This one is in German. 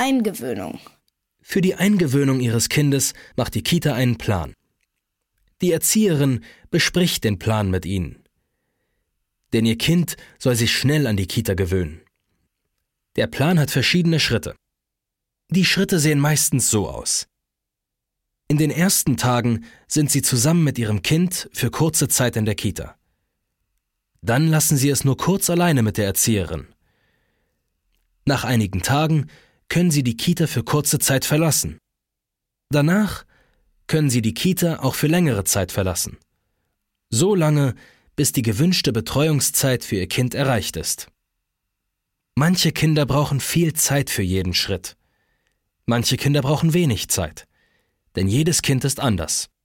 Eingewöhnung. Für die Eingewöhnung Ihres Kindes macht die Kita einen Plan. Die Erzieherin bespricht den Plan mit Ihnen. Denn Ihr Kind soll sich schnell an die Kita gewöhnen. Der Plan hat verschiedene Schritte. Die Schritte sehen meistens so aus. In den ersten Tagen sind Sie zusammen mit Ihrem Kind für kurze Zeit in der Kita. Dann lassen Sie es nur kurz alleine mit der Erzieherin. Nach einigen Tagen können Sie die Kita für kurze Zeit verlassen. Danach können Sie die Kita auch für längere Zeit verlassen. So lange, bis die gewünschte Betreuungszeit für Ihr Kind erreicht ist. Manche Kinder brauchen viel Zeit für jeden Schritt. Manche Kinder brauchen wenig Zeit, denn jedes Kind ist anders.